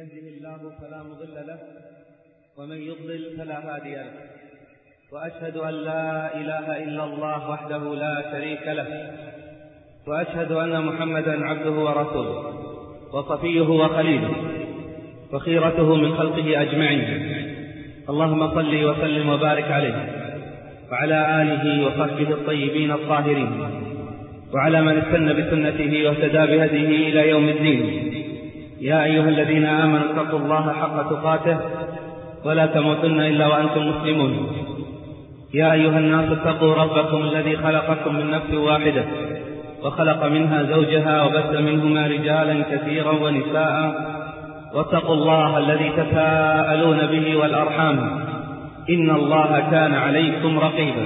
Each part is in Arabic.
يهده الله فلا مضل له ومن يضلل فلا هادي له، وأشهد أن لا إله إلا الله وحده لا شريك له، وأشهد أن محمدا عبده ورسوله وصفيه وخليله وخيرته من خلقه أجمعين. اللهم صل وسلم وبارك عليه وعلى آله وصحبه الطيبين الطاهرين، وعلى من استنى بسنته واهتدى بهديه إلى يوم الدين. يا أيها الذين آمنوا اتقوا الله حق تقاته ولا تموتن إلا وأنتم مسلمون. يا أيها الناس اتقوا ربكم الذي خلقكم من نفس واحدة وخلق منها زوجها وبث منهما رجالا كثيرا ونساء، واتقوا الله الذي تساءلون به والأرحام إن الله كان عليكم رقيبا.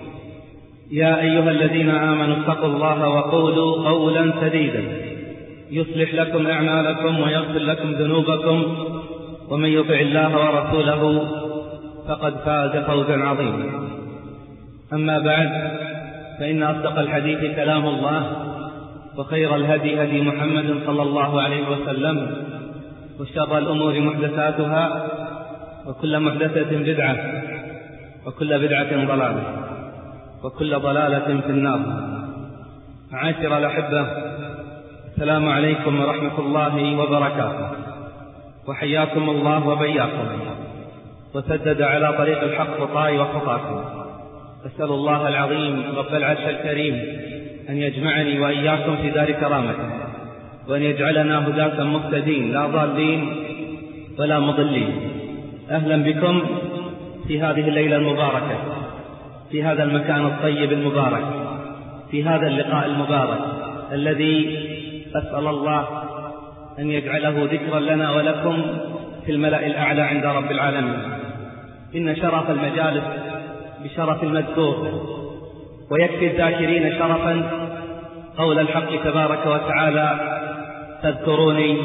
يا أيها الذين آمنوا اتقوا الله وقولوا قولا سديدا يصلح لكم أعمالكم ويغفر لكم ذنوبكم، ومن يطع الله ورسوله فقد فاز فوزا عظيما. أما بعد، فإن أصدق الحديث كلام الله، وخير الهدي هدي محمد صلى الله عليه وسلم، وشر الأمور محدثاتها، وكل محدثة بدعة، وكل بدعة ضلالة، وكل ضلالة في النار. معاشر الأحبة، السلام عليكم ورحمة الله وبركاته، وحياكم الله وبياكم، وسدد على طريق الحق خطاي وخطاكم. أسأل الله العظيم رب العرش الكريم أن يجمعني وإياكم في دار كرامته، وأن يجعلنا هداة مهتدين لا ضالين ولا مضلين. أهلا بكم في هذه الليلة المباركة، في هذا المكان الطيب المبارك، في هذا اللقاء المبارك الذي أسأل الله أن يجعله ذكرا لنا ولكم في الملأ الأعلى عند رب العالمين. إن شرف المجالس بشرف المذكور، ويكفي الذاكرين شرفا قول الحق تبارك وتعالى: تذكروني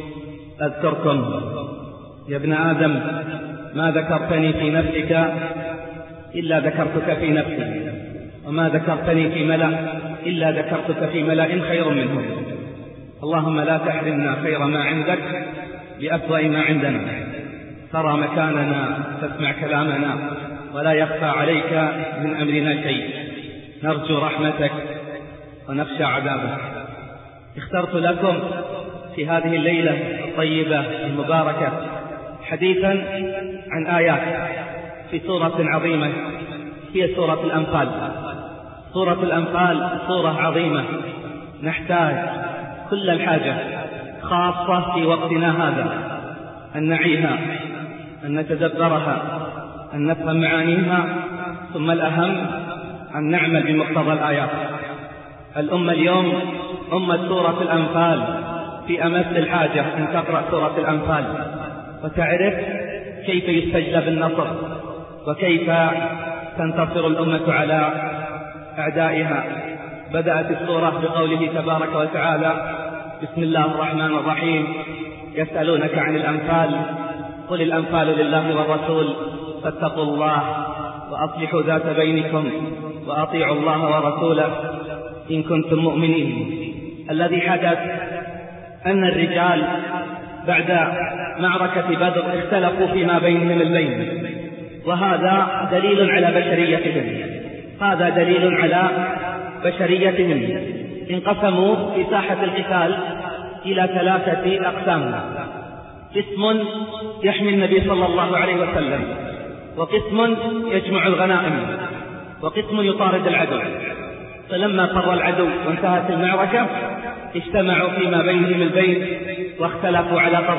أذكركم. يا ابن آدم، ما ذكرتني في نفسك إلا ذكرتك في نفسي، وما ذكرتني في ملأ إلا ذكرتك في ملأ خير منهم. اللهم لا تحرمنا خير ما عندك بأسوأ ما عندنا. ترى مكاننا، تسمع كلامنا، ولا يخفى عليك من أمرنا شيء. نرجو رحمتك ونخشى عذابك. اخترت لكم في هذه الليلة الطيبة المباركة حديثا عن آيات في سورة عظيمة هي سورة الأنفال. سورة الأنفال سورة عظيمة نحتاج كل الحاجة، خاصة في وقتنا هذا، أن نعيها، أن نتدبرها، أن نفهم معانيها، ثم الأهم أن نعمل بمقتضى الآيات. الأمة اليوم أمة سورة الأنفال في أمس الحاجة أن تقرأ سورة الأنفال وتعرف كيف يستجلب النصر، وكيف تنتصر الأمة على أعدائها. بدأت السورة بقوله تبارك وتعالى: بسم الله الرحمن الرحيم، يسألونك عن الأنفال، قل الأنفال لله والرسول، فاتقوا الله وأصلحوا ذات بينكم وأطيعوا الله ورسوله إن كنتم مؤمنين. الذي حدث أن الرجال بعد معركة بدر اختلفوا فيما بينهم البين، وهذا دليل على بشريتهم، هذا دليل على بشريتهم. انقسموا في ساحة القتال إلى 3 أقسام: قسم يحمي النبي صلى الله عليه وسلم، وقسم يجمع الغنائم، وقسم يطارد العدو. فلما فر العدو وانتهت المعركة اجتمعوا فيما بينهم البين واختلفوا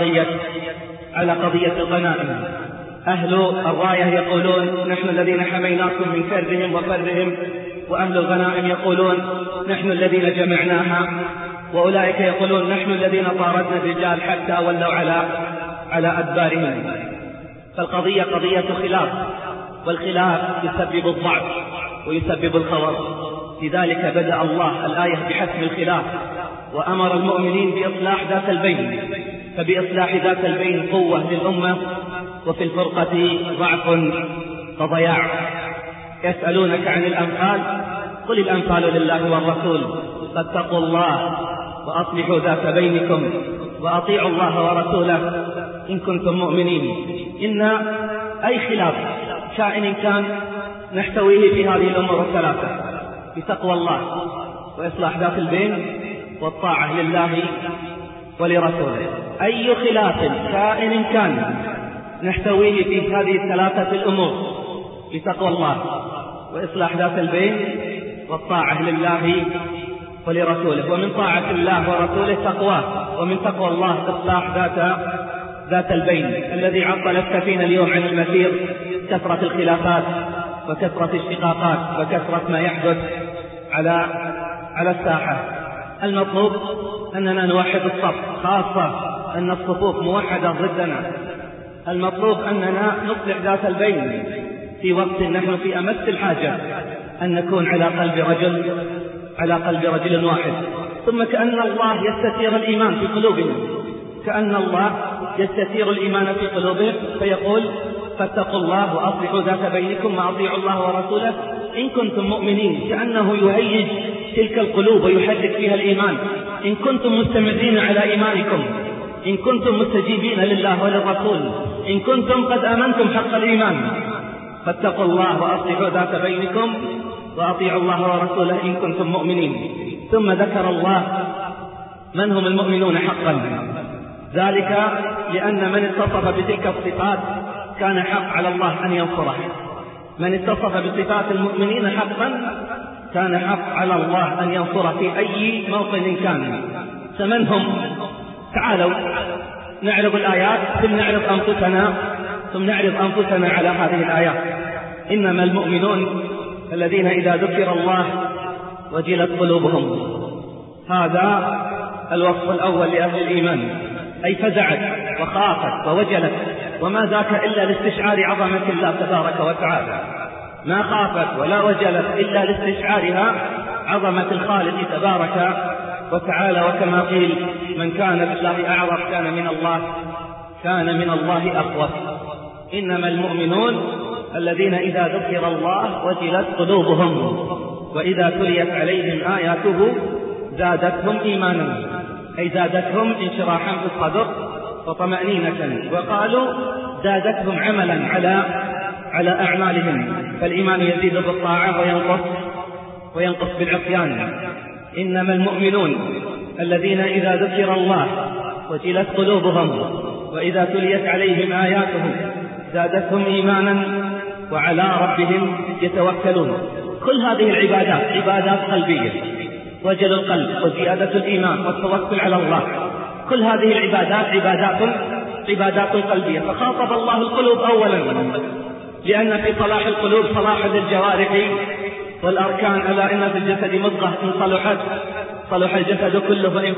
على قضية الغنائم. أهل الراية يقولون: نحن الذين حميناكم من كرهم وفرهم، وأهل الغنائم يقولون: نحن الذين جمعناها، وأولئك يقولون: نحن الذين طاردنا الرجال حتى ولوا على أدبارهم. فالقضية قضية خلاف، والخلاف يسبب الضعف ويسبب الخور. لذلك بدأ الله الآية بحسم الخلاف، وأمر المؤمنين بإصلاح ذات البين، فبإصلاح ذات البين قوة للأمة، وفي الفرقة ضعف وضياع. يسألونك عن الأنفال، قل الأنفال لله والرسول، فاتقوا الله وأصلحوا ذات بينكم وأطيعوا الله ورسوله إن كنتم مؤمنين. إن أي خلاف كائن كان نحتويه في هذه الأمور الثلاثة: بتقوى الله، وإصلاح ذات البين، والطاعة لله ولرسوله. أي خلاف كائن كان نحتويه في هذه الثلاثة الأمور: بتقوى الله، وإصلاح ذات البين، والطاعة لله ولرسوله. ومن طاعة الله ورسوله تقواه، ومن تقوى الله إصلاح ذات البين. الذي عطل السفينة اليوم عن المسير كثرة الخلافات وكثرة الشقاقات وكثرة ما يحدث على الساحة. المطلوب أننا نوحد الصف، خاصة أن الصفوف موحدة ضدنا. المطلوب أننا نصلح ذات البين في وقت نحن في أمس الحاجة أن نكون على قلب رجل واحد. ثم كأن الله يستثير الإيمان في قلوبهم، كأن الله يستثير الإيمان في قلوبهم فيقول: فاتقوا الله وأصلحوا ذات بينكم وأطيعوا الله ورسوله إن كنتم مؤمنين. كأنه يهيج تلك القلوب ويحرك فيها الإيمان. إن كنتم مستمرين على إيمانكم، إن كنتم مستجيبين لله وللرسول، إن كنتم قد آمنتم حق الإيمان، فاتقوا الله وأصلحوا ذات بينكم وأطيعوا الله ورسوله إن كنتم مؤمنين. ثم ذكر الله من هم المؤمنون حقا، ذلك لأن من اتصف بتلك الصفات كان حق على الله أن ينصره. من اتصف بصفات المؤمنين حقا كان حق على الله أن ينصره في أي موطن كان. فمن هم؟ تعالوا نعرض الآيات ثم نعرض أنفسنا على هذه الآيات. إنما المؤمنون الذين إذا ذكر الله وجلت قلوبهم. هذا الوصف الأول لأهل الإيمان، أي فزعت وخافت ووجلت، وما ذاك إلا لاستشعار عظمة الله تبارك وتعالى. ما خافت ولا وجلت إلا لاستشعارها عظمة الخالق تبارك وتعالى. وكما قيل: من كان بالله أعرف كان من الله أخوف. إنما المؤمنون الذين إذا ذكر الله وجلت قلوبهم وإذا تليت عليهم آياته زادتهم إيمانا، أي زادتهم انشراحا في الصدر وطمأنينة. وقالوا زادتهم عملا على أعمالهم، فالإيمان يزيد بالطاعة وينقص بالعصيان. إنما المؤمنون الذين إذا ذكر الله وجلت قلوبهم وإذا تليت عليهم آياته زادتهم إيمانا وعلى ربهم يتوكلون. كل هذه العبادات عبادات قلبية: وجل القلب وزيادة الإيمان والتوكل على الله. كل هذه العبادات عبادات قلبية. فخاطب الله القلوب أولا، لأن في صلاح القلوب صلاح للجوارح والأركان. ألا إن في الجسد مضغة إن صلحت صلح الجسد كله، وإن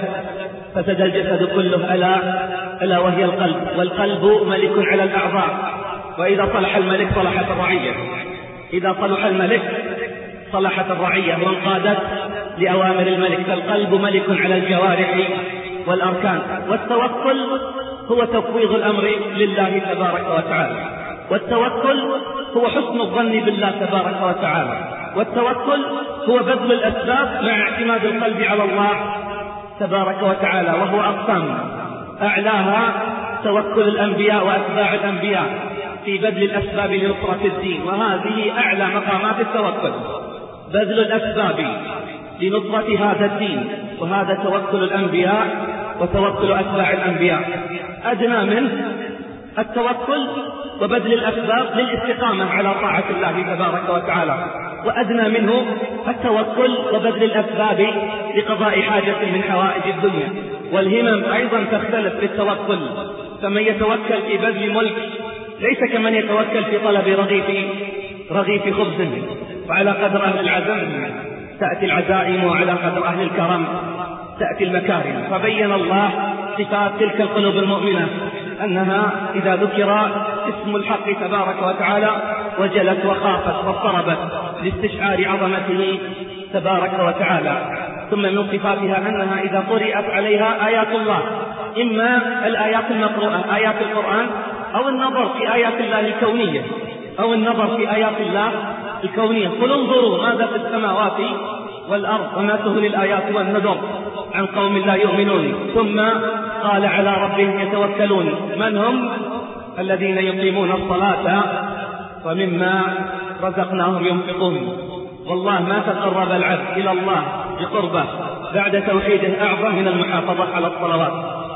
فسد الجسد كله، ألا وهي القلب. والقلب ملك على الأعضاء، وإذا صلح الملك صلحت الرعية. إذا صلح الملك صلحت الرعية وانقادت لأوامر الملك. فالقلب ملك على الجوارح والأركان. والتوكل هو تفويض الأمر لله تبارك وتعالى. والتوكل هو حسن الظن بالله تبارك وتعالى. والتوكل هو بذل الأسباب مع اعتماد القلب على الله تبارك وتعالى. وهو أقسام: أعلاها توكل الأنبياء وأتباع الأنبياء في بذل الأسباب لنصرة الدين، وهذه أعلى مقامات التوكل، بذل الأسباب لنصرة هذا الدين، وهذا توكل الأنبياء وتوكل أتباع الأنبياء. أدنى منه التوكل وبذل الأسباب للاستقامة على طاعة الله تبارك وتعالى، وأدنى منه التوكل وبذل الأسباب لقضاء حاجة من حوائج الدنيا. والهمم أيضا تختلف في التوكل، فمن يتوكل في بذل ملك ليس كمن يتوكل في طلب رغيف خبز. وعلى قدر أهل العزم تأتي العزائم، وعلى قدر أهل الكرم تأتي المكارم. فبين الله صفات تلك القلوب المؤمنة أنها إذا ذكر اسم الحق تبارك وتعالى وجلت وخافت واضطربت لاستشعار عظمته تبارك وتعالى. ثم من صفاتها أنها إذا قرأت عليها آيات الله، إما الآيات المقروءة آيات القرآن، أو النظر في آيات الله الكونية، قل انظروا ماذا في السماوات والأرض وما تغني الآيات والنذر عن قوم لا يؤمنون. ثم قال على ربهم يتوكلون. من هم؟ الذين يقيمون الصلاة ومما رزقناهم ينفقون. والله ما تقرب العبد إلى الله بقربه بعد توحيده أعظم من المحافظة على الصلوات.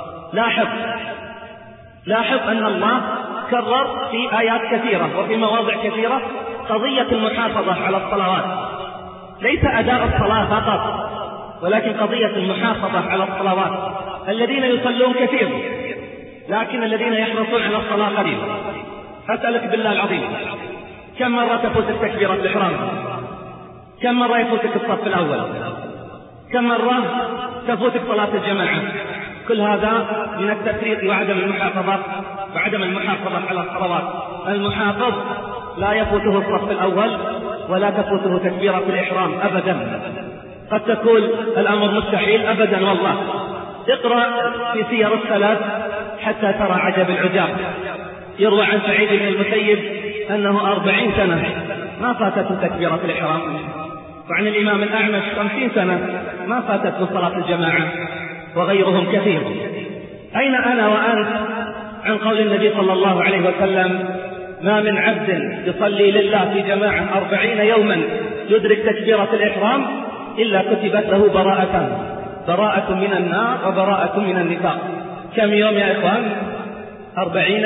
لاحظ أن الله كرر في آيات كثيرة وفي مواضع كثيرة قضية المحافظة على الصلوات، ليس أداء الصلاة فقط، ولكن قضية المحافظة على الصلوات. الذين يصلون كثير لكن الذين يحرصون على الصلاة قليل. أسألك بالله العظيم، كم مرة تفوتك تكبيرة الإحرام؟ كم مرة يفوتك الصف الأول؟ كم مرة تفوتك صلاة الجماعة؟ كل هذا من التفريط وعدم المحافظة على الصلوات. المحافظ لا يفوته الصف الأول ولا تفوته تكبيرة الإحرام أبدا. قد تكون الأمر مستحيل أبدا والله. اقرأ في سير السلف حتى ترى عجب العجاب. يروى عن سعيد بن المسيب أنه 40 سنة ما فاتته تكبيرة الإحرام، وعن الإمام الأعمش 50 سنة ما فاتته صلاة الجماعة، وغيرهم كثير. أين أنا وأنت عن قول النبي صلى الله عليه وسلم: ما من عبد يصلي لله في جماعة 40 يوما يدرك تكبيرة الإحرام إلا كتبت له براءة من النار وبراءة من النفاق. كم يوم يا إخوان؟ 40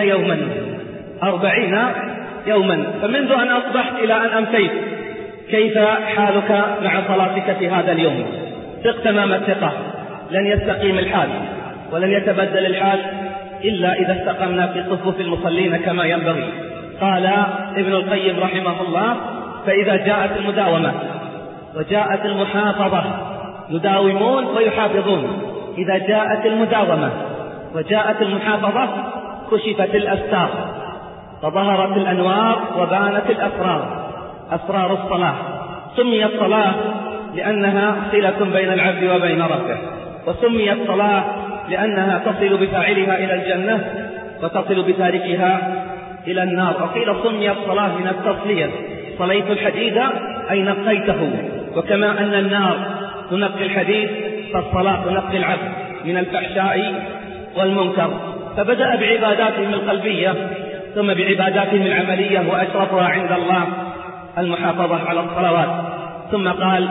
يوما. فمنذ أن أصبحت إلى أن أمسيت كيف حالك مع صلاتك في هذا اليوم؟ ثق تمام الثقة، لن يستقيم الحال ولن يتبدل الحال إلا إذا استقمنا في صفوف المصلين كما ينبغي. قال ابن القيم رحمه الله: فإذا جاءت المداومة وجاءت المحافظة، يداومون ويحافظون، إذا جاءت المداومة وجاءت المحافظة كشفت الأستار وظهرت الأنوار وبانت الأسرار، أسرار الصلاة. سميت صلاة لأنها صلة بين العبد وبين ربه، وسميت صلاة لأنها تصل بفاعلها إلى الجنة وتصل بتاركها إلى النار. وقيل سميت صلاة من التصلية، صليت الحديد أي نقيته. وكما أن النار تنقي الحديد فالصلاة تنقي العبد من الفحشاء والمنكر. فبدأ بعباداتهم القلبية ثم بعباداتهم العملية، وأشرفها عند الله المحافظة على الصلوات. ثم قال: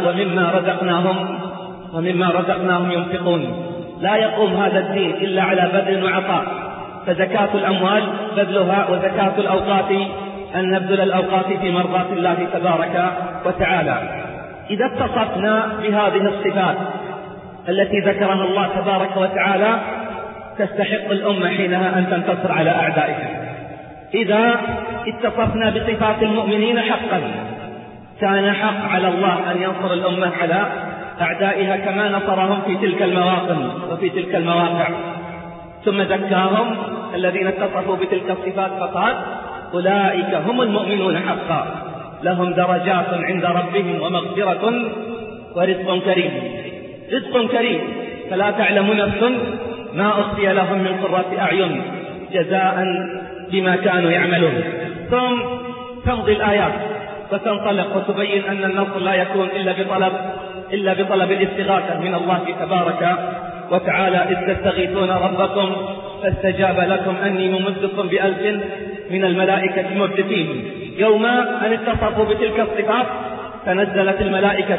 ومما رزقناهم ينفقون. لا يقوم هذا الدين إلا على بذل وعطاء، فزكاة الأموال بذلها، وزكاة الأوقات أن نبذل الأوقات في مرضاة الله تبارك وتعالى. إذا اتصفنا بهذه الصفات التي ذكرها الله تبارك وتعالى تستحق الأمة حينها أن تنتصر على أعدائها. إذا اتصفنا بصفات المؤمنين حقا كان حق على الله أن ينصر الأمة على أعدائها كما نصرهم في تلك المواطن وفي تلك المواقع. ثم ذكاهم الذين اتصفوا بتلك الصفات فقال: أولئك هم المؤمنون حقا لهم درجات عند ربهم ومغفرة ورزق كريم. رزق كريم، فلا تعلم نفس ما أخفي لهم من قرة أعين جزاء بما كانوا يعملون. ثم تمضي الآيات وتنطلق وتبين أن النصر لا يكون إلا بطلب الاستغاثة من الله تبارك وتعالى: إذ تستغيثون ربكم فاستجاب لكم أني ممدكم ب1000 من الملائكة مردفين. يوم أن اتصفوا بتلك الصفات تنزلت الملائكة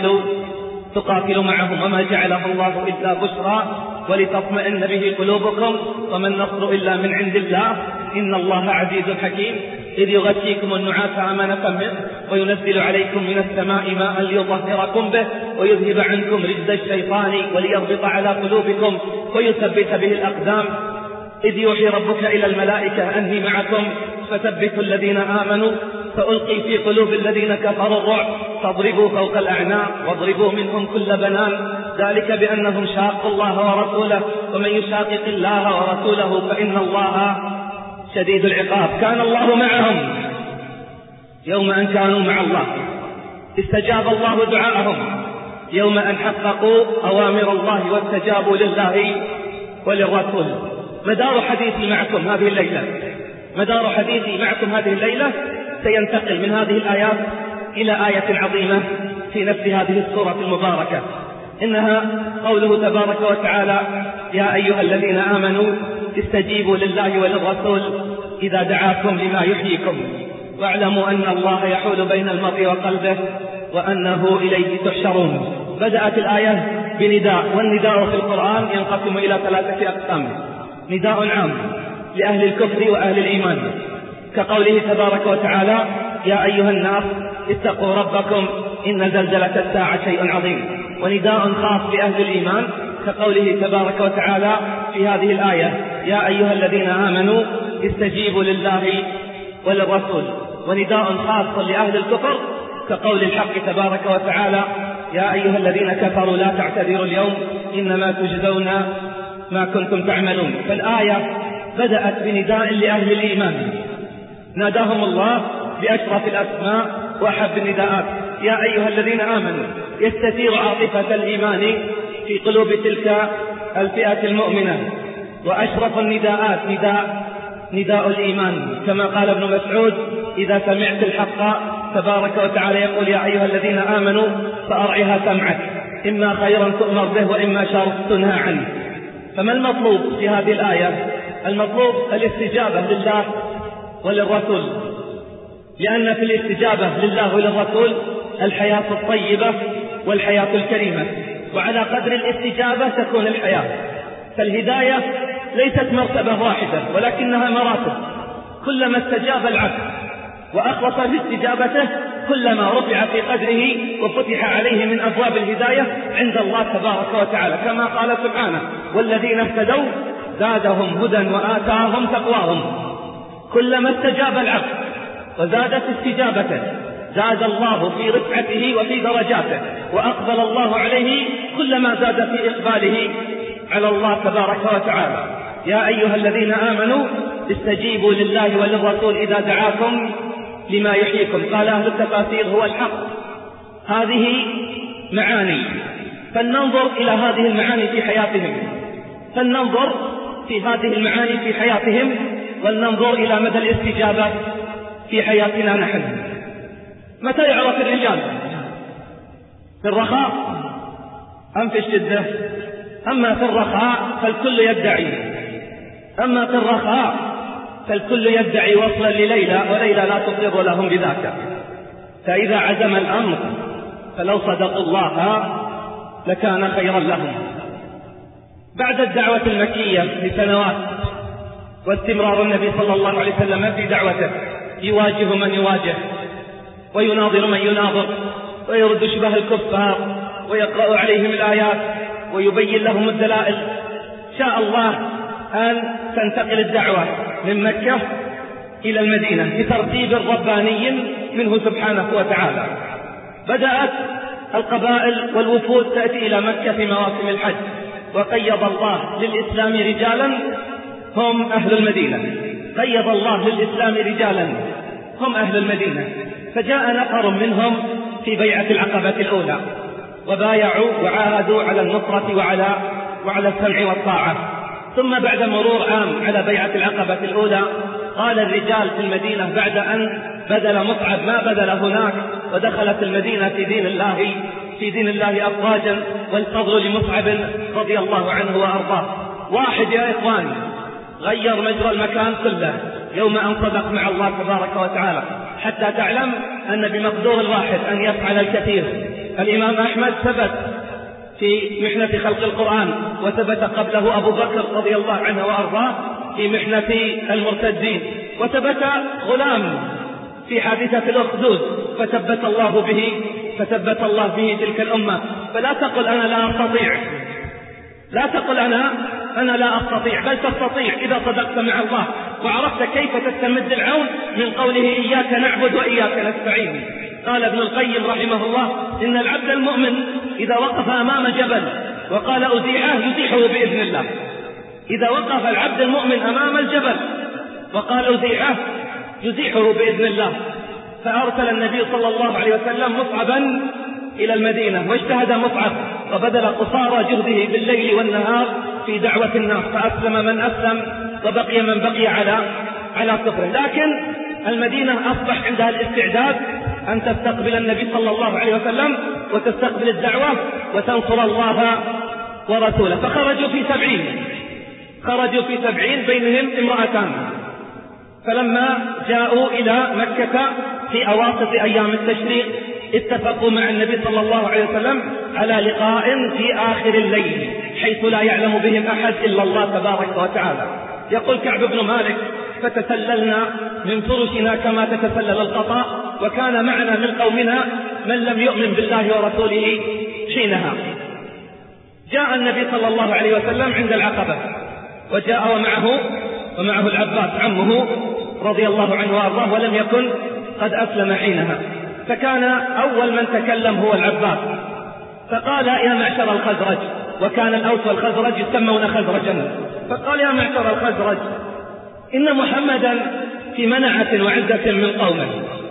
تقاتل معهم، وما جعله الله إلا بشرى ولتطمئن به قلوبكم وما النصر إلا من عند الله إن الله عزيز حكيم. إذ يغشيكم النعاس أمانة منه وينزل عليكم من السماء ماء ليطهركم به ويذهب عنكم رجز الشيطان وليربط على قلوبكم ويثبت به الأقدام. إذ يوحي ربك إلى الملائكة أني معكم فثبتوا الذين آمنوا فألقي في قلوب الذين كفروا الرعب فاضربوا فوق الأعناق واضربوا منهم كل بنان ذلك بأنهم شاقوا الله ورسوله ومن يشاقق الله ورسوله فإن الله شديد العقاب. كان الله معهم يوم أن كانوا مع الله، استجاب الله دعاءهم يوم أن حققوا أوامر الله واستجابوا لله وللرسول. مدار حديثي معكم هذه الليلة سينتقل من هذه الآيات إلى آية عظيمة في نفس هذه السورة المباركة، إنها قوله تبارك وتعالى: يا أيها الذين آمنوا استجيبوا لله وللرسول إذا دعاكم لما يحييكم واعلموا أن الله يحول بين المرء وقلبه وأنه إليه تحشرون. بدأت الآية بنداء، والنداء في القرآن ينقسم إلى 3 أقسام: نداء عام لأهل الكفر وأهل الإيمان كقوله تبارك وتعالى: يا أيها الناس اتقوا ربكم إن زلزلة الساعة شيء عظيم. ونداء خاص لأهل الإيمان كقوله تبارك وتعالى في هذه الآية: يا أيها الذين آمنوا استجيبوا لله وللرسول. ونداء خاص لأهل الكفر كقول الحق تبارك وتعالى: يا أيها الذين كفروا لا تعتذروا اليوم إنما تجزون ما كنتم تعملون. فالآية بدأت بنداء لأهل الإيمان، ناداهم الله بأشرف الأسماء وأحب النداءات: يا أيها الذين آمنوا. يستثير عاطفة الإيمان في قلوب تلك الفئة المؤمنة. وأشرف النداءات نداء الإيمان، كما قال ابن مسعود: إذا سمعت الحق تبارك وتعالى يقول يا أيها الذين آمنوا فأرعها سمعك، إما خيرا تؤمر به وإما شر تنهى عنه. فما المطلوب في هذه الآية؟ المطلوب الاستجابة لله وللرسول، لأن في الاستجابة لله وللرسول الحياة الطيبة والحياة الكريمة، وعلى قدر الاستجابة تكون الحياة. فالهداية ليست مرتبة واحدة ولكنها مراتب، كلما استجاب العبد وأخلص في استجابته كلما رفع في قدره وفتح عليه من أبواب الهداية عند الله تبارك وتعالى، كما قال سبحانه: والذين اهتدوا زادهم هدى وآتاهم تقواهم. كلما استجاب العبد وزادت استجابته زاد الله في رفعته وفي درجاته، وأقبل الله عليه كلما زاد في إقباله على الله تبارك وتعالى. يا أيها الذين آمنوا استجيبوا لله وللرسول إذا دعاكم لما يحييكم. قال أهل التفاسير: هو الحق. هذه معاني، فلننظر إلى هذه المعاني في حياتهم، فلننظر في هذه المعاني في حياتهم، ولننظر إلى مدى الاستجابة في حياتنا نحن. متى يعرف الرجال؟ في الرخاء أم في الشدة؟ أما في الرخاء فالكل يدعي، أما في الرخاء فالكل يدعي وصلا لليلى، وليلى لا تقر لهم بذاك. فإذا عزم الأمر فلو صدقوا الله لكان خيرا لهم. بعد الدعوة المكية لسنوات واستمرار النبي صلى الله عليه وسلم في دعوته يواجه من يواجه ويناظر من يناظر ويرد شبه الكفار ويقرأ عليهم الآيات ويبين لهم الدلائل، شاء الله أن تنتقل الدعوة من مكة إلى المدينة بترتيب رباني منه سبحانه وتعالى. بدأت القبائل والوفود تأتي إلى مكة في مواسم الحج، وقيض الله للإسلام رجالا هم أهل المدينة، قيض الله للإسلام رجالا هم أهل المدينة. فجاء نفر منهم في بيعة العقبة الأولى وبايعوا وعاهدوا على النصرة وعلى السمع والطاعة. ثم بعد مرور عام على بيعة العقبة الأولى قال الرجال في المدينة بعد أن بذل مصعب ما بذل هناك ودخلت المدينة في دين الله أفواجا، والفضل لمصعب رضي الله عنه وأرضاه. واحد يا إخوان غير مجرى المكان كله يوم أن صدق مع الله تبارك وتعالى، حتى تعلم أن بمقدور الواحد أن يفعل الكثير. الإمام أحمد ثبت في محنة خلق القرآن، وثبت قبله أبو بكر رضي الله عنه وأرضاه في محنة المرتدين، وثبت غلام في حادثة الأخدود فثبت الله به تلك الأمة. فلا تقل أنا لا أستطيع، لا تقل أنا لا أستطيع، بل تستطيع إذا صدقت مع الله وعرفت كيف تستمد العون من قوله إياك نعبد وإياك نستعين. قال ابن القيم رحمه الله: إن العبد المؤمن إذا وقف أمام جبل وقال أزيحه يزيحه بإذن الله. إذا وقف العبد المؤمن أمام الجبل وقال أزيحه يزيحه بإذن الله. فأرسل النبي صلى الله عليه وسلم مصعبا إلى المدينة، واجتهد مصعب وبذل قصارى جهده بالليل والنهار في دعوة الناس، فأسلم من أسلم وبقي من بقي على كفره. لكن المدينة أصبح عندها الاستعداد أن تستقبل النبي صلى الله عليه وسلم وتستقبل الدعوة وتنصر الله ورسوله. فخرجوا في 70 بينهم امرأتان. فلما جاءوا إلى مكة في أواسط أيام التشريق اتفقوا مع النبي صلى الله عليه وسلم على لقاء في آخر الليل حيث لا يعلم بهم أحد إلا الله تبارك وتعالى. يقول كعب بن مالك: فتسللنا من فرشنا كما تتسلل القطا، وكان معنا من قومنا من لم يؤمن بالله ورسوله حينها. جاء النبي صلى الله عليه وسلم عند العقبة، وجاء ومعه العباس عمه رضي الله عنه وارضاه، ولم يكن قد أسلم حينها. فكان أول من تكلم هو العباس، فقال: يا معشر الخزرج، وكان الأوس والخزرج يسمون خزرجا، فقال: يا معشر الخزرج، إن محمدا في منعة وعزة من قومه،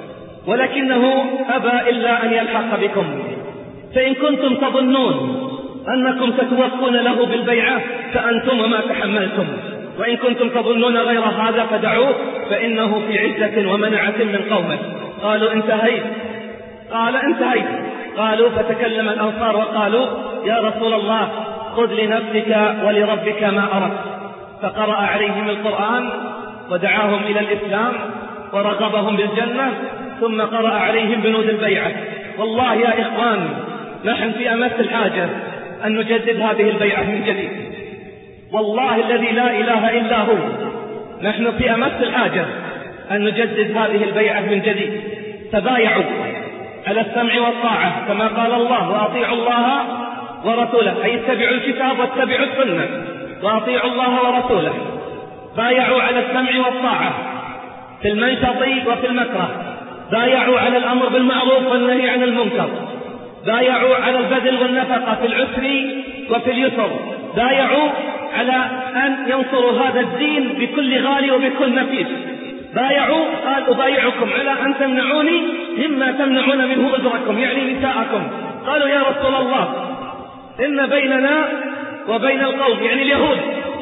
ولكنه أبى إلا أن يلحق بكم، فإن كنتم تظنون أنكم ستوفون له بالبيعة فأنتم وما تحملتم، وإن كنتم تظنون غير هذا فدعوه، فإنه في عزة ومنعة من قومه. قالوا: انتهيت. قال: انتهيت. قالوا: فتكلم الأنصار وقالوا: يا رسول الله، خذ لنفسك ولربك ما أردت. فقرأ عليهم القرآن ودعاهم إلى الإسلام ورغبهم بالجنة، ثم قرأ عليهم بنود البيعة. والله يا إخوان، نحن في أمس الحاجة أن نجدد هذه البيعة من جديد، والله الذي لا إله إلا هو، نحن في أمس الحاجة أن نجدد هذه البيعة من جديد. تبايعوا على السمع والطاعة كما قال الله: وأطيعوا الله ورسوله، أي اتبعوا الكتاب واتبعوا السنة وأطيعوا الله ورسوله. بايعوا على السمع والطاعة في المنشط وفي المكره، بايعوا على الأمر بالمعروف والنهي عن المنكر، بايعوا على البذل والنفقة في العسر وفي اليسر، بايعوا على أن ينصروا هذا الدين بكل غالي وبكل نفيس. بايعوا، قال: أبايعكم على أن تمنعوني مما تمنعون منه أجركم، يعني نساءكم. قالوا: يا رسول الله، إن بيننا وبين القوم، يعني اليهود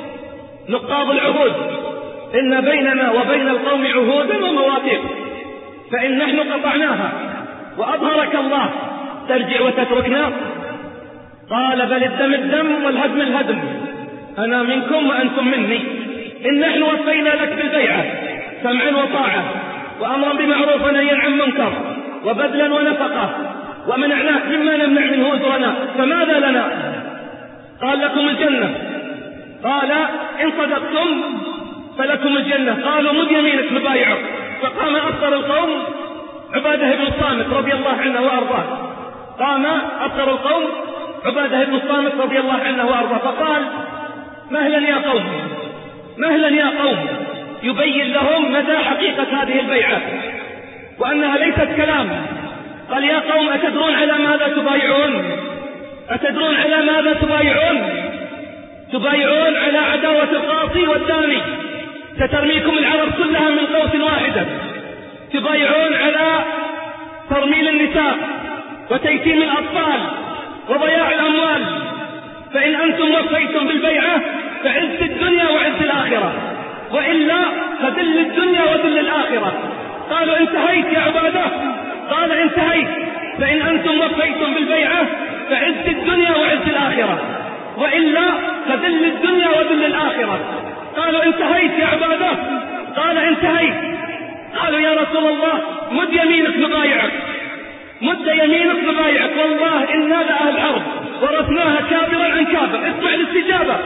نقاض العهود، إن بيننا وبين القوم عهودا ومواثيق، فإن نحن قطعناها وأظهرك الله ترجع وتتركنا؟ قال: بل الدم الدم والهدم الهدم، أنا منكم وأنتم مني. إن نحن وفينا لك بالبيعة سمعا وطاعة وأمرا بمعروف ونهيا عن منكر وبذلا ونفقة، ومنعناك مما نمنع منه أجرنا، فماذا لنا؟ قال: لكم الجنة. قال: إن صدقتم فلكم الجنة. قالوا: مد يمينك نبايعك. فقام أكثر القوم عبادة بن الصامت رضي الله عنه وأرضاه، قام أكثر القوم عبادة بن الصامت رضي الله عنه وأرضاه، فقال: مهلا يا قوم، مهلا يا قوم، يبين لهم مدى حقيقة هذه البيعة وأنها ليست كلام. قال: يا قوم، أتدرون على ماذا تبايعون؟ أتدرون على ماذا تبايعون؟ تبايعون على عداوة القاصي والداني، سترميكم العرب كلها من قوس واحدة. تبايعون على ترميل النساء وتيتيم الأطفال وضياع الأموال، فإن أنتم وفيتم بالبيعة فعز الدنيا وعز الآخرة، وإلا فذل الدنيا وذل الآخرة. قالوا: انتهيت يا عبادة. قال: انتهيت، فإن أنتم وفيتم بالبيعة فعز الدنيا وعز الآخرة، وإلا فذل الدنيا وذل الآخرة. قالوا: انتهيت يا عبادة. قال: انتهيت. قالوا: يا رسول الله، مد يمينك نبايعك، مد يمينك نبايعك، والله إنا لأهل الأرض ورثناها كابرا عن كابر. اسمع الاستجابة،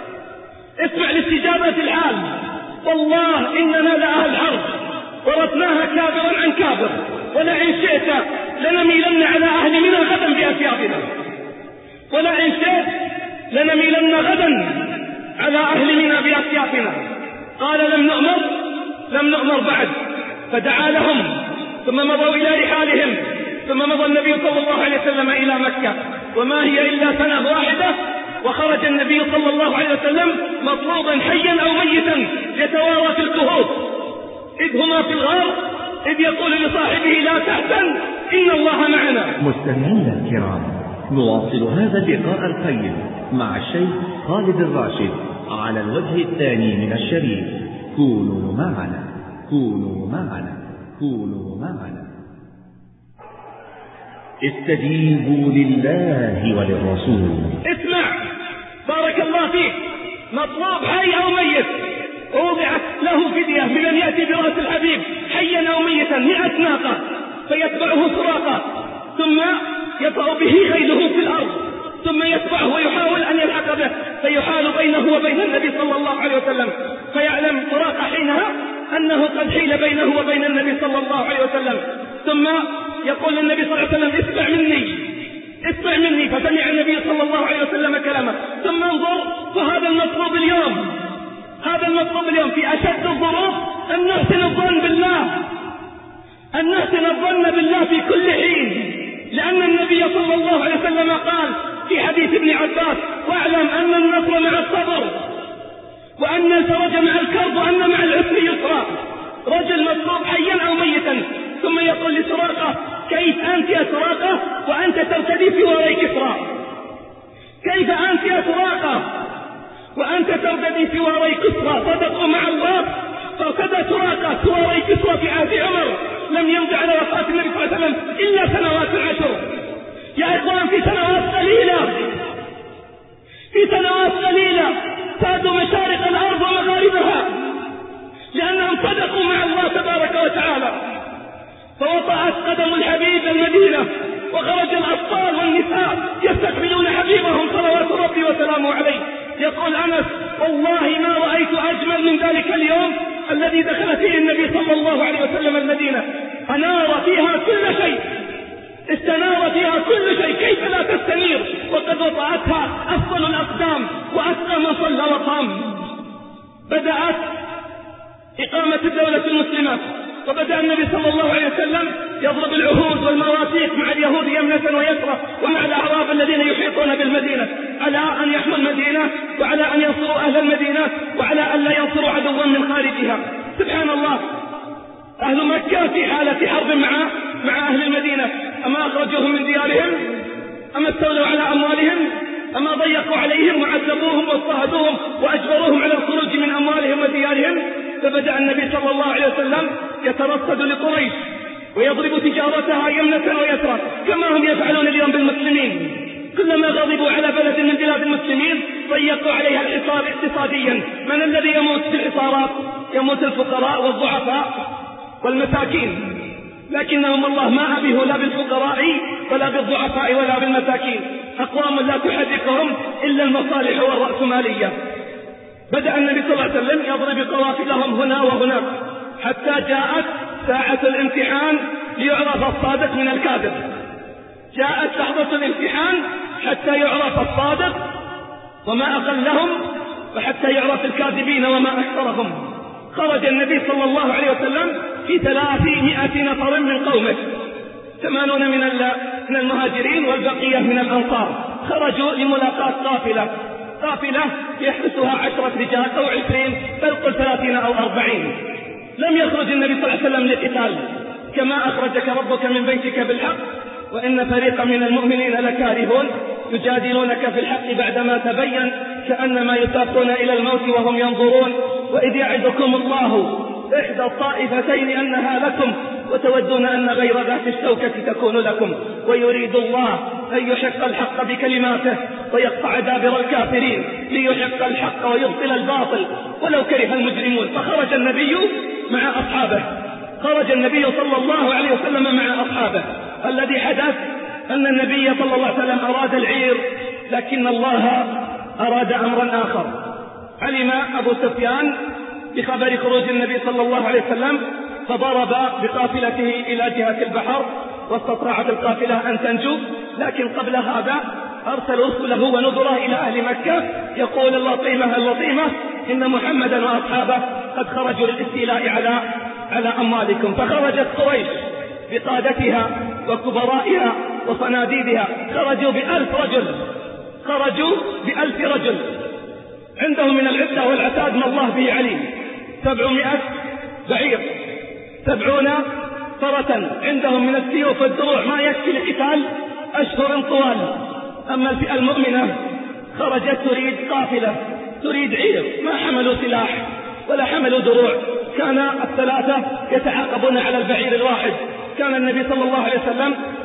اسمع الاستجابة الحال. والله إننا لأهل الأرض ورثناها كابرا عن كابر، ولئن شئت لنميلن على أهل منى غدا بأسيافنا، ولئن شئت لنميلن غدا على أهل منى بأسيافنا. قال: لم نؤمر بعد. فدعا لهم ثم مضوا إلى رحالهم، ثم مضى النبي صلى الله عليه وسلم إلى مكة، وما هي إلا سنة واحدة، وخرج النبي صلى الله عليه وسلم مطلوبا حيا أو ميتا يتوارى في الكهوف، إذ هما في الغار، إذ يقول لصاحبه: لا تحزن إن الله معنا. مستمعينا الكرام، نواصل هذا اللقاء القيم مع الشيخ خالد الراشد على الوجه الثاني من الشريط. كونوا معنا، كونوا معنا، كونوا معنا. استجيبوا لله وللرسول. اسمع بارك الله فيك، مطلوب حي أو ميت، وضعت له فدية بمن يأتي برأس الحبيب حيا أو ميتا 100 ناقة، فيتبعه سراقة ثم يطأ به خيله في الأرض، ثم يتبعه ويحاول أن يلحق به، فيحال بينه وبين النبي صلى الله عليه وسلم، فيعلم سراقة حينها أنه قد حيل بينه وبين النبي صلى الله عليه وسلم، ثم يقول النبي صلى الله عليه وسلم اسمع مني، فسمع النبي صلى الله عليه وسلم كلامه، ثم انظر، فهذا المطلوب اليوم في أشد الظروف، أن نحسن الظن بالله في كل حين، لأن النبي صلى الله عليه وسلم قال في حديث ابن عباس: واعلم أن النصر مع الصبر، وأن الفرج مع الكرب، وأن مع العسر يسرا. رجل مطلوب حيا أو ميتا، ثم يقول لسراقة: كيف أنت يا سراقة وأنت ترتدي في وراء كسرى؟ كيف أنت يا سراقة وأنت ترتدي في وراء كسرى؟ صدقوا مع الله، فارتدى سراقة في وراء كسرى في عهد عمر، لم يمضي على وفاة النبي صلى الله عليه وسلم إلا سنوات 10. يا إخوان، في سنوات قليلة سادوا مشارق الأرض ومغاربها، لأنهم صدقوا مع الله تبارك وتعالى. فوطأت قدم الحبيب المدينة، وخرج الأطفال والنساء يستقبلون حبيبهم صلوات ربي وسلامه عليه. يقول أنس: والله ما رأيت أجمل من ذلك اليوم الذي دخل فيه النبي صلى الله عليه وسلم المدينة، أنار فيها كل شيء، استنار فيها كل شيء، كيف لا تستنير وقد وطأتها أفضل الأقدام وأتقى من صلى وقام. بدأت إقامة الدولة المسلمة، وبدأ النبي صلى الله عليه وسلم يضرب العهود والمواثيق مع اليهود يمنة ويسرى، ومع الأعراب الذين يحيطون بالمدينة، على أن يحموا المدينة، وعلى أن ينصروا أهل المدينة، وعلى أن لا ينصروا عدوا من خارجها. سبحان الله، أهل مكة في حالة حرب مع أهل المدينة، أما أخرجوهم من ديارهم، أما استولوا على أموالهم، أما ضيقوا عليهم وعذبوهم واضطهدوهم وأجبروهم على الخروج من أموالهم وديارهم. فبدأ النبي صلى الله عليه وسلم يترصد لقريش ويضرب تجارتها يمنة ويسرى، كما هم يفعلون اليوم بالمسلمين. كلما غضبوا على بلد من بلاد المسلمين ضيقوا عليها الحصار اقتصاديا. من الذي يموت في الحصارات؟ يموت الفقراء والضعفاء والمساكين، لكنهم الله ما أبيه لا بالفقراء ولا بالضعفاء ولا بالمساكين، أقوام لا تحركهم إلا المصالح والرأسمالية. بدأ النبي صلى الله عليه وسلم يضرب قوافلهم هنا وهناك، حتى جاءت ساعة الامتحان ليعرف الصادق من الكاذب. جاءت لحظة الامتحان حتى يعرف الصادق وما أقلهم، وحتى يعرف الكاذبين وما أكثرهم. خرج النبي صلى الله عليه وسلم في 300 نفر من قومه، 80 من المهاجرين والبقية من الأنصار. خرجوا لملاقاة قافلة يحرسها 10 رجال أو 20، بل قل 30 أو 40. لم يخرج النبي صلى الله عليه وسلم للقتال، كما أخرجك ربك من بيتك بالحق وإن فريقا من المؤمنين لكارهون يجادلونك في الحق بعدما تبين كأنما يساقون إلى الموت وهم ينظرون. وإذ يعدكم الله إحدى الطائفتين أنها لكم وتودون أن غير ذات الشوكة تكون لكم، ويريد الله أن يحق الحق بكلماته ويقطع دابر الكافرين ليحق الحق ويبطل الباطل ولو كره المجرمون. فخرج النبي مع أصحابه، خرج النبي صلى الله عليه وسلم مع أصحابه. الذي حدث أن النبي صلى الله عليه وسلم أراد العير، لكن الله أراد أمرا آخر. علم أبو سفيان بخبر خروج النبي صلى الله عليه وسلم، فضرب بقافلته إلى جهة البحر، واستطاعت القافلة أن تنجو. لكن قبل هذا أرسل رسله ونذره إلى أهل مكة يقول: اللطيمة إن محمدا وأصحابه قد خرجوا للاستيلاء على أموالكم. فخرجت قريش بقادتها وكبرائها وصناديدها، خرجوا ب1000 رجل عندهم من العدة والعتاد ما الله به عليم. 700 بعير، 70 فرسا، عندهم من السيوف والدروع ما يكفي لقتال أشهر طوال. أما الفئة المؤمنة خرجت تريد قافلة، تريد عير، ما حملوا سلاح ولا حملوا دروع. كان الثلاثة يتعاقبون على البعير الواحد. كان النبي صلى الله عليه وسلم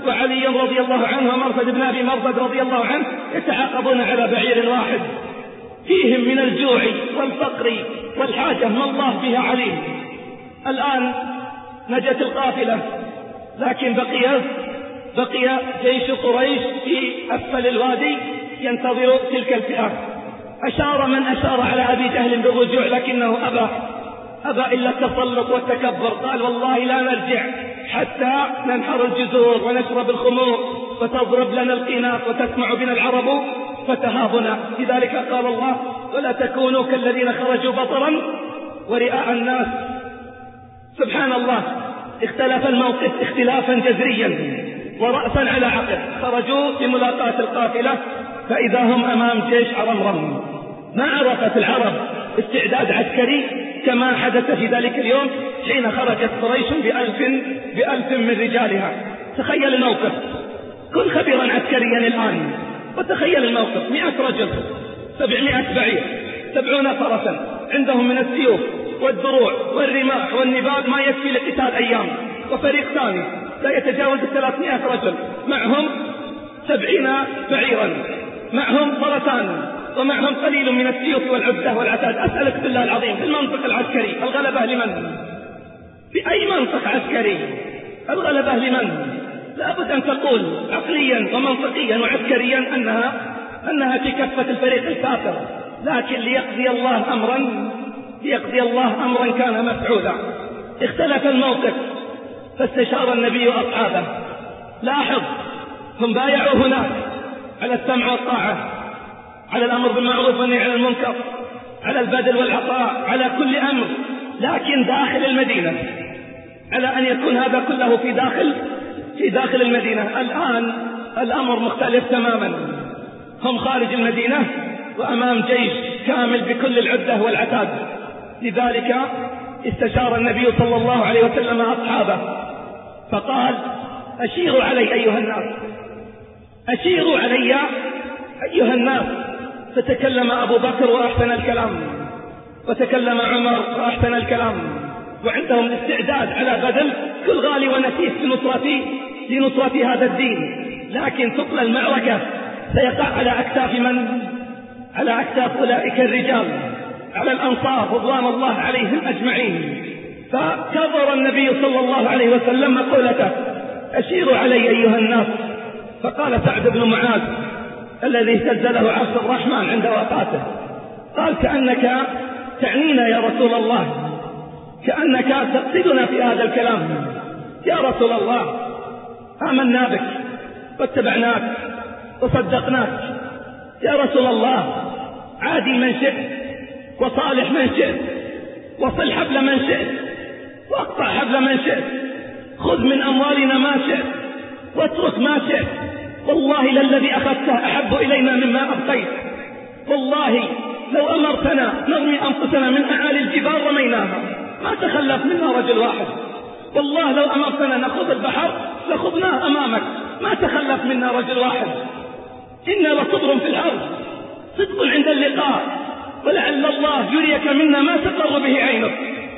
وعلي رضي الله عنه ومرثد بن أبي مرثد رضي الله عنه يتعاقبون على بعير واحد، فيهم من الجوع والفقر والحاجة ما الله بها عليم. الآن نجت القافلة، لكن بقي جيش قريش في أسفل الوادي ينتظر تلك الفئة. أشار من أشار على أبي جهل بالرجوع، لكنه أبى إلا التسلط والتكبر، قال والله لا نرجع حتى ننحر الجزور ونشرب الخمور وتضرب لنا القينات وتسمع بنا العرب فتهابنا. لذلك قال الله: ولا تكونوا كالذين خرجوا بطرا ورئاء الناس. سبحان الله، اختلف الموقف اختلافا جذريا ورأسا على عقب. خرجوا لملاقاة القافلة فإذا هم أمام جيش عرمرم. ما عرفت العرب استعداد عسكري كما حدث في ذلك اليوم حين خرجت قريش بألف من رجالها. تخيل الموقف، كن خبيرا عسكريا الآن وتخيل الموقف: 100 رجل، 700 بعير، 70 فرسا، عندهم من السيوف والدروع والرماح والنبال ما يكفي لقتال أيام، وفريق ثاني لا يتجاوز 300 رجل معهم 70 بعيرا، معهم فرسان، ومعهم قليل من السيوف والعدة والعتاد. أسألك بالله العظيم، في المنطق العسكري الغلبة لمن؟ بأي منطق عسكري الغلبة لمن؟ لابد أن تقول عقليا ومنطقيا وعسكريا أنها في كفة الفريق الكافر، لكن ليقضي الله أمرا كان مفعولا. اختلف الموقف فاستشار النبي أصحابه. لاحظ، هم بايعوا هناك على السمع والطاعة، على الأمر بالمعروف والنهي عن المنكر، على البذل والعطاء، على كل أمر، لكن داخل المدينة، على أن يكون هذا كله في داخل المدينة. الآن الأمر مختلف تماما، هم خارج المدينة وأمام جيش كامل بكل العدة والعتاد. لذلك استشار النبي صلى الله عليه وسلم أصحابه فقال: أشيروا علي أيها الناس، أشيروا علي أيها الناس. فتكلم أبو بكر وأحسن الكلام، وتكلم عمر وأحسن الكلام، وعندهم استعداد على بذل كل غالي ونفيس لنصرة هذا الدين. لكن ثقل المعركة سيقع على أكتاف من؟ على أكتاف أولئك الرجال، على الأنصار رضوان الله عليهم أجمعين. فكبر النبي صلى الله عليه وسلم مقولته: أشيروا علي أيها الناس. فقال سعد بن معاذ الذي اهتز له عرش الرحمن عند وفاته، قال: كأنك تعنينا يا رسول الله، كأنك تقصدنا في هذا الكلام. يا رسول الله، آمنا بك واتبعناك وصدقناك. يا رسول الله، عادي من شئت وصالح من شئت، وصل حبل من شئت واقطع حبل من شئت، خذ من أموالنا ما شئت واترك ما شئت. والله للذي أخذته أحب إلينا مما أبقيت. والله لو أمرتنا نرمي أنفسنا من أعالي الجبال رميناها، ما تخلف منا رجل واحد. والله لو أمرتنا نخوض البحر لخضناه أمامك، ما تخلف منا رجل واحد. إنا لصبر في الأرض، صدق عند اللقاء، ولعل الله يريك منا ما تقر به عينك.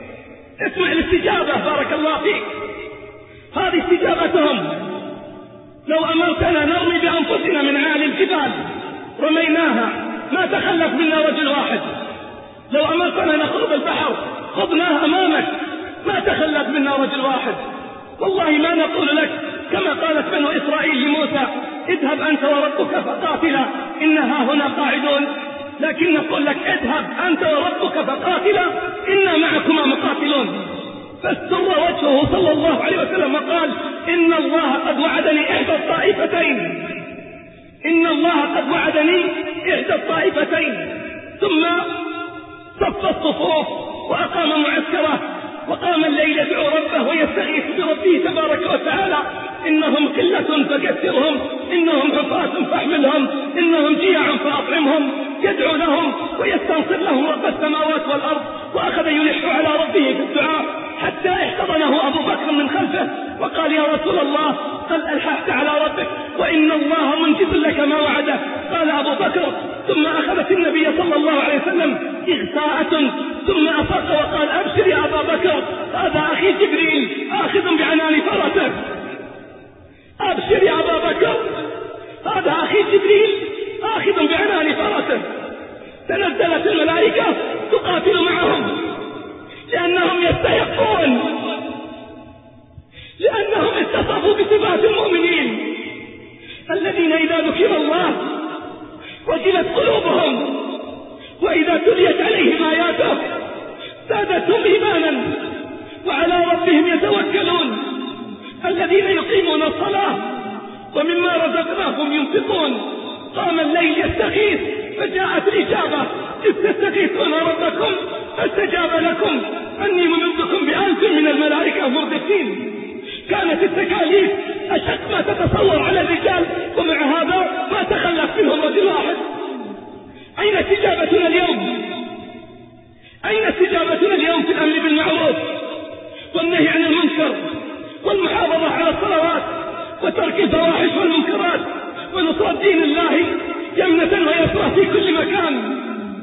اسمع الاستجابة، بارك الله فيك. هذه استجابتهم: لو أمرتنا نرمي بأنفسنا من أعالي الجبال رميناها، ما تخلف منا رجل واحد. لو أمرتنا نخوض البحر خضناه أمامك، ما تخلف منا رجل واحد. والله ما نقول لك كما قالت بنو إسرائيل لموسى: اذهب أنت وربك فقاتلا إنها هنا قاعدون، لكن نقول لك: اذهب أنت وربك فقاتلا إنا معكما مقاتلون. فاستر وجهه صلى الله عليه وسلم وقال: إن الله قد وعدني إحدى الطائفتين، إن الله قد وعدني إحدى الطائفتين. ثم صف الصفوف وأقام معسكره، وقام الليل يدعو ربه ويستغيث بربه تبارك وتعالى: إنهم قلة فكثرهم، إنهم حفاة فاحملهم، إنهم جياع فأطعمهم. يدعو لهم ويستنصر لهم رب السماوات والأرض، وأخذ يلح على ربه في الدعاء حتى احتضنه أبو بكر من خلفه وقال: يا رسول الله، هل ألححت على ربك وإن الله منجز لك ما وعده؟ قال أبو بكر. ثم أخذت النبي صلى الله عليه وسلم إغثاءة، ثم أفاق وقال: أبشر يا أبا بكر، هذا أخي جبريل آخذ بعنان فرسه. أبشر نزلت الملائكة تقاتل معهم، لأنهم يستحقون، لأنهم اتصفوا بصفات المؤمنين الذين إذا ذكر الله وجلت قلوبهم، وإذا تليت عليهم آياته زادتهم إيمانا وعلى ربهم يتوكلون، الذين يقيمون الصلاة ومما رزقناهم ينفقون. قام الليل يستغيث فجاءت الإجابة، إذ تستغيثون ربكم فاستجاب لكم أني ممدكم ب1000 من الملائكة مردفين. كانت التكاليف أشق ما تتصور على الرجال، ومع هذا ما تخلف منهم رجل واحد. أين استجابتنا اليوم؟ أين استجابتنا اليوم في الأمر بالمعروف والنهي عن المنكر والمحافظة على الصلوات وترك الفواحش والمنكرات ونصرة دين الله يمنة ويسرى في كل مكان؟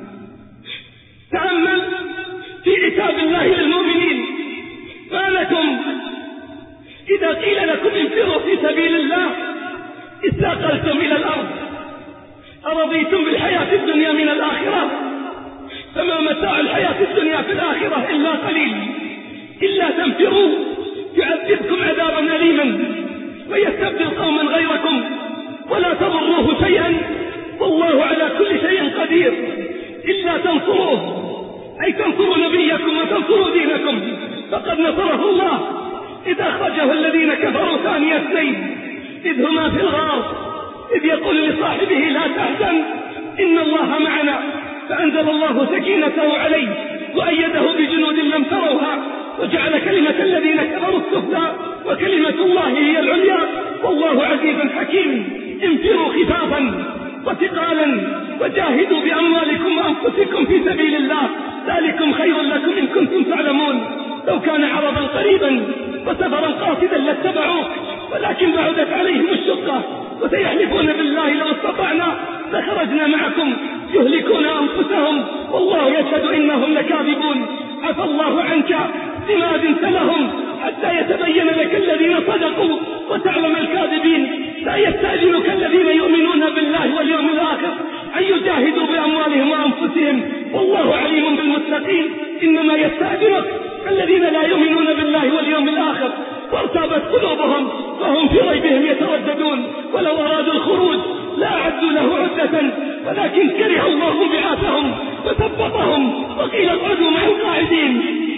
تأمل في عتاب الله للمؤمنين، ما لكم إذا قيل لكم انفروا في سبيل الله استاقلتم إلى الأرض، أرضيتم بالحياة الدنيا من الآخرة؟ فما متاع الحياة الدنيا في الآخرة إلا قليل. إلا تنفروا يعذبكم عذابا أليما ويستبدل قوما غيركم ولا تضروه شيئا والله على كل شيء قدير. إلا تنصروه أي تنصروا نبيكم وتنصروا دينكم فقد نصره الله إذ أخرجه الذين كفروا ثاني اثنين إذ هما في الغار إذ يقول لصاحبه لا تحزن إن الله معنا، فأنزل الله سكينته عليه وأيده بجنود لم تروها وجعل كلمة الذين كفروا السفلى وكلمة الله هي العليا والله عزيز حكيم. انفروا خفافا وثقالا وجاهدوا بأموالكم وأنفسكم في سبيل الله ذلكم خير لكم إن كنتم تعلمون. لو كان عرضا قريبا وسفرا قاصدا لاتبعوك ولكن بعدت عليهم الشقة وسيحلفون بالله لو استطعنا لخرجنا معكم يهلكون أنفسهم والله يشهد إنهم لكاذبون. عفى الله عنك لما أذنت لهم حتى يتبين لك الذين صدقوا وتعلم الكاذبين. لا يستأذنك الذين يؤمنون بالله واليوم الآخر أن يجاهدوا بأموالهم وأنفسهم والله عليم بالمتقين. إنما يستأذنك الذين لا يؤمنون بالله واليوم الآخر وارتابت قلوبهم فهم في ريبهم يترددون. ولو أرادوا الخروج لا أعدوا له عدة ولكن كره الله بعاثهم وثبطهم وقيل اقعدوا مع القاعدين.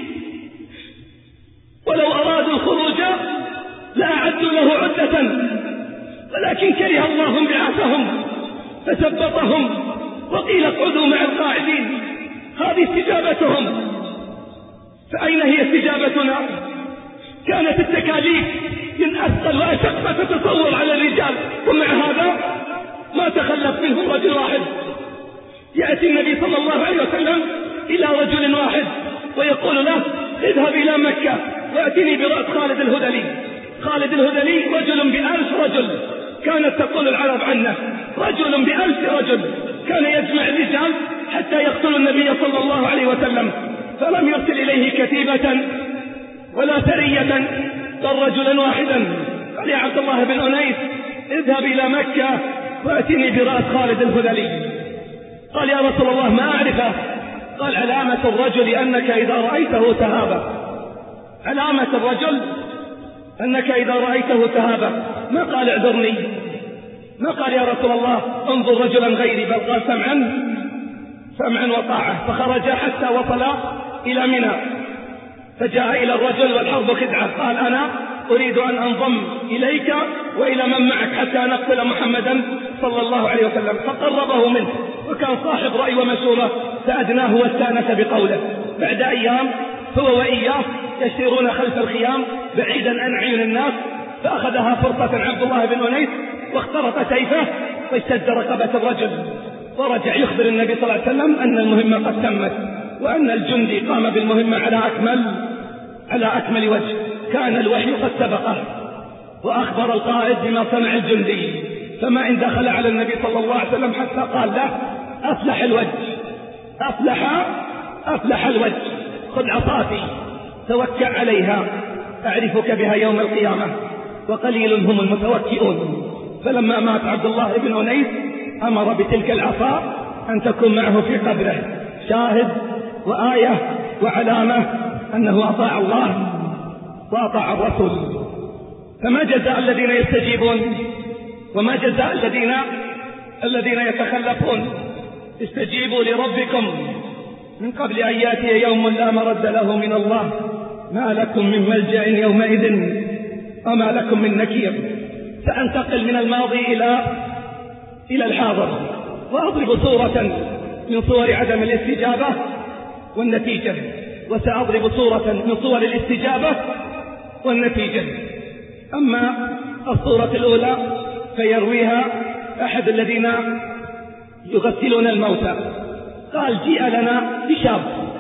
ولو أرادوا الخروج لا أعدوا له عدة ولكن كره الله بعاثهم فثبطهم وقيل اقعدوا مع القاعدين. هذه استجابتهم. فأين هي استجابتنا؟ كانت التكاليف من أثقل وأشق ما تتصور على الرجال، ومع هذا ما تخلف منهم رجل واحد. يأتي النبي صلى الله عليه وسلم إلى رجل واحد ويقول له اذهب إلى مكة وأتني برأس خالد الهذلي. خالد الهذلي رجل ب1000 رجل، كانت تقول العرب عنه رجل ب1000 رجل، كان يجمع الرجال حتى يقتل النبي صلى الله عليه وسلم، فلم يرسل إليه كتيبة ولا سرية بل رجلا واحدا. قال يا عبد الله بن أنيس اذهب إلى مكة وأتني برأس خالد الهذلي. قال يا رسول الله ما أعرفه. قال علامة الرجل أنك إذا رأيته تهابه. علامة الرجل أنك إذا رأيته تهابه. ما قال اعذرني، ما قال يا رسول الله انظر رجلا غيري، بل قال سمعا وطاعة. فخرج حتى وصل إلى منى فجاء إلى الرجل والحرب خدعة. قال أنا أريد أن أنضم إليك وإلى من معك حتى نقتل محمدا صلى الله عليه وسلم. فقربه منه وكان صاحب رأي ومشورة فأدناه واستأنس بقوله. بعد أيام هو وإياه يسيرون خلف الخيام بعيدا عن عيون الناس، فأخذها فرصة عبد الله بن أنيس واخترط سيفه فاشتد رقبة الرجل ورجع يخبر النبي صلى الله عليه وسلم أن المهمة قد تمت وأن الجندي قام بالمهمة على أكمل وجه. كان الوحي قد سبقه وأخبر القائد بما صنع الجندي، فما إن دخل على النبي صلى الله عليه وسلم حتى قال له أفلح الوجه، أفلح الوجه، خذ عصاتي توكع عليها أعرفك بها يوم القيامة وقليل هم المتوكئون. فلما مات عبد الله بن أنيس أمر بتلك العصا أن تكون معه في قبره شاهد وآية وعلامة أنه أطاع الله وأطاع الرسول. فما جزاء الذين يستجيبون وما جزاء الذين يتخلفون؟ استجيبوا لربكم من قبل أن يأتي يوم لا مرد له من الله ما لكم من ملجأ يومئذ وما لكم من نكير. سأنتقل من الماضي إلى الحاضر وأضرب صورة من صور عدم الاستجابة والنتيجة، وسأضرب صورة من صور الاستجابة والنتيجة. أما الصورة الأولى فيرويها أحد الذين يغسلون الموتى، قال جيء لنا بشاب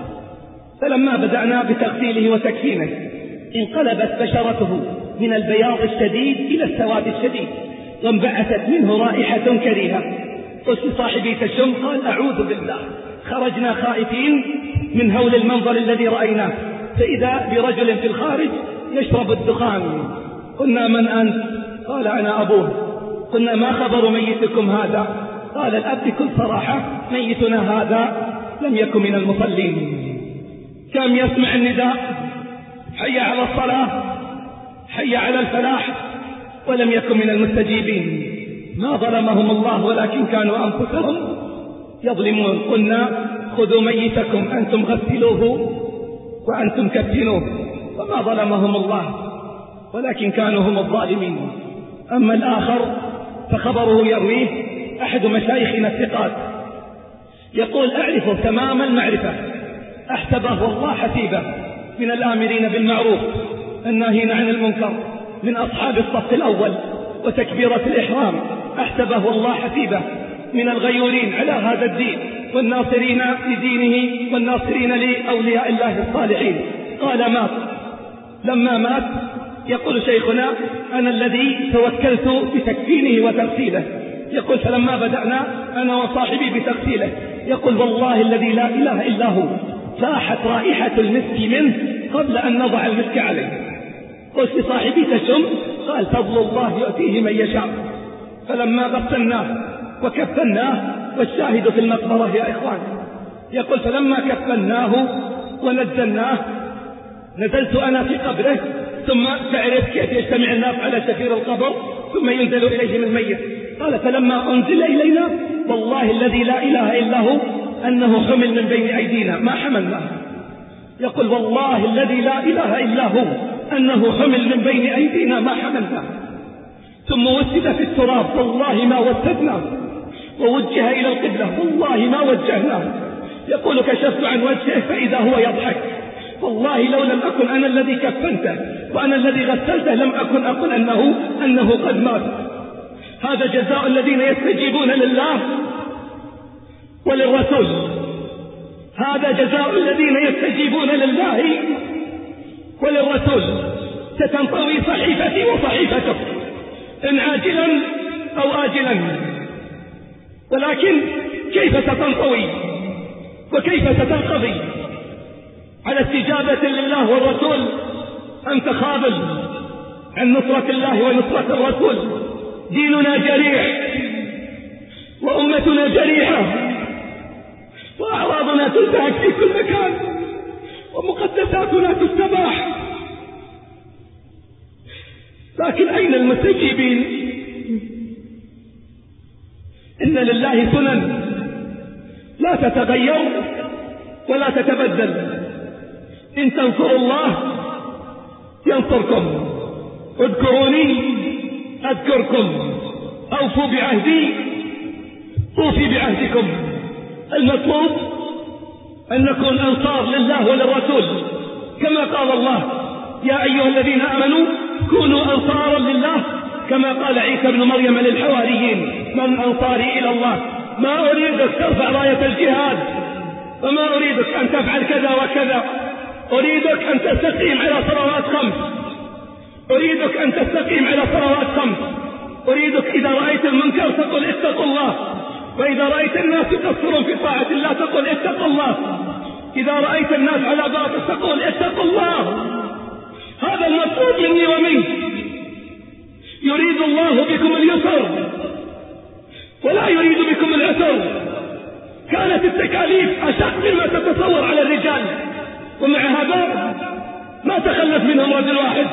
فلما بدأنا بتغسيله وتكفينه انقلبت بشرته من البياض الشديد إلى السواد الشديد وانبعثت منه رائحة كريهة. قلت لصاحبي تشم؟ قال أعوذ بالله. خرجنا خائفين من هول المنظر الذي رأيناه، فإذا برجل في الخارج يشرب الدخان. قلنا من أنت؟ قال أنا أبوه. قلنا ما خبر ميتكم هذا؟ قال الأب بكل صراحة ميتنا هذا لم يكن من المصلين، كم يسمع النداء حي على الصلاة حي على الفلاح ولم يكن من المستجيبين. ما ظلمهم الله ولكن كانوا أنفسهم يظلمون. قلنا خذوا ميتكم أنتم غسلوه وأنتم كفنوه، وما ظلمهم الله ولكن كانوا هم الظالمين. أما الآخر فخبره يرويه أحد مشايخنا الثقات، يقول أعرفه تمام المعرفة، أحسبه والله حسيبه، من الآمرين بالمعروف الناهين عن المنكر، من أصحاب الصف الأول وتكبيرة الإحرام، أحسبه والله حسيبه، من الغيورين على هذا الدين والناصرين لدينه والناصرين لأولياء الله الصالحين. قال مات. لما مات يقول شيخنا أنا الذي توكلت بتكفينه وتغسيله. يقول فلما بدأنا أنا وصاحبي بتغسيله، يقول والله الذي لا إله إلا هو فاحت رائحة المسك منه قبل أن نضع المسك عليه. قلت لصاحبي تشم؟ قال فضل الله يؤتيه من يشاء. فلما غسلناه وكفناه، والشاهد في المقبرة يا إخوان، يقول فلما كفناه ونزلناه نزلت أنا في قبره، ثم تعرف كيف يجتمع الناس على شفير القبر ثم ينزل إليهم الميت. قال فلما أنزل إلينا والله الذي لا إله إلا هو أنه حمل من بين أيدينا ما حملناه. يقول والله الذي لا إله إلا هو أنه حمل من بين أيدينا ما حملناه. ثم وسد في التراب والله ما وسدناه، ووجه إلى القبلة والله ما وجهناه. يقول كشفت عن وجهه فإذا هو يضحك. والله لو لم أكن أنا الذي كفنته وأنا الذي غسلته لم أكن أقول أنه قد مات. هذا جزاء الذين يستجيبون لله وللرسول، هذا جزاء الذين يستجيبون لله وللرسول. ستنطوي صحيفتي وصحيفتك إن عاجلا أو آجلا، ولكن كيف ستنطوي وكيف ستنقضي؟ على استجابة لله والرسول أم تخاذل عن نصرة الله ونصرة الرسول؟ ديننا جريح وأمتنا جريحة وأعراضنا تنتهك في كل مكان ومقدساتنا تستباح، لكن أين المستجيبين؟ إن لله سنن لا تتغير ولا تتبدل. إن تنصروا الله ينصركم، اذكروني أذكركم، أوفوا بعهدي أوفي بعهدكم. المطلوب أن نكون أنصار لله وللرسول كما قال الله يا أيها الذين آمنوا كونوا أنصارا لله، كما قال عيسى بن مريم للحواريين من أنصاري إلى الله. ما أريدك ترفع راية الجهاد، وما أريدك أن تفعل كذا وكذا، أريدك أن تستقيم على صلوات 5، أريدك أن تستقيم على صلوات 5. أريدك إذا رأيت المنكر تقول اتقوا الله، وإذا رأيت الناس يقصرون في طاعة الله تقول اتقوا الله، إذا رأيت الناس على باطل تقول اتقوا الله. هذا المطلوب مني ومنك. يريد الله بكم اليسر ولا يريد بكم العسر. كانت التكاليف أشق مما تتصور على الرجال، ومع هذا ما تخلف منهم رجل واحد،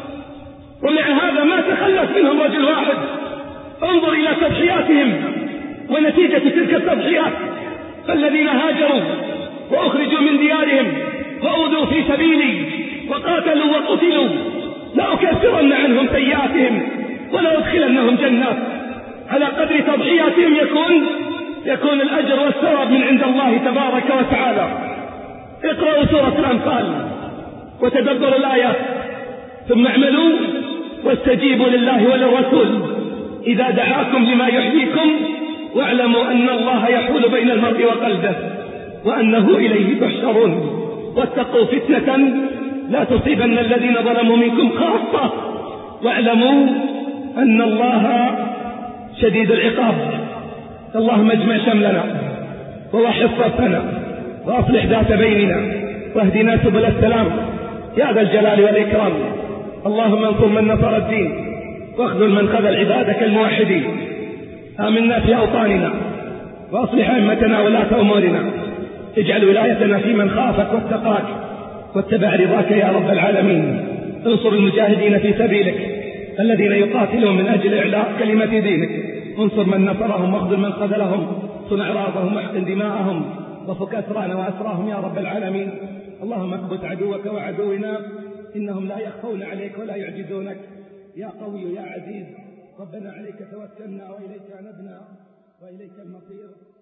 انظر إلى تضحياتهم ونتيجة تلك التضحيات، فالذين هاجروا وأخرجوا من ديارهم وأوذوا في سبيلي وقاتلوا وقتلوا لأكفرن عنهم سيئاتهم ولأدخلنهم جنات. على قدر تضحياتهم يكون الأجر والثواب من عند الله تبارك وتعالى. اقرأوا سورة الأنفال وتدبروا الآيات، ثم اعملوا واستجيبوا لله وللرسول إذا دعاكم لما يحييكم، واعلموا أن الله يحول بين المرء وقلبه وأنه إليه تحشرون. واتقوا فتنة لا تصيبن الذين ظلموا منكم خاصة، واعلموا أن الله شديد العقاب. اللهم اجمع شملنا ووحد صفنا وأصلح ذات بيننا واهدنا سبل السلام يا ذا الجلال والإكرام. اللهم انصر من نصر الدين واخذل من خذل عبادك الموحدين. آمنا في أوطاننا وأصلح أئمتنا ولاة أمورنا. اجعل ولايتنا في من خافك واتقاك واتبع رضاك يا رب العالمين. انصر المجاهدين في سبيلك الذين يقاتلون من أجل إعلاء كلمة دينك. انصر من نصرهم واخذل من خذلهم. صن أعراضهم واحقن دماءهم وفك أسرانا وأسراهم يا رب العالمين. اللهم اكبت عدوك وعدونا، إنهم لا يخفون عليك ولا يعجزونك. يا قوي يا عزيز، ربنا عليك توكلنا وإليك أنبنا وإليك المصير.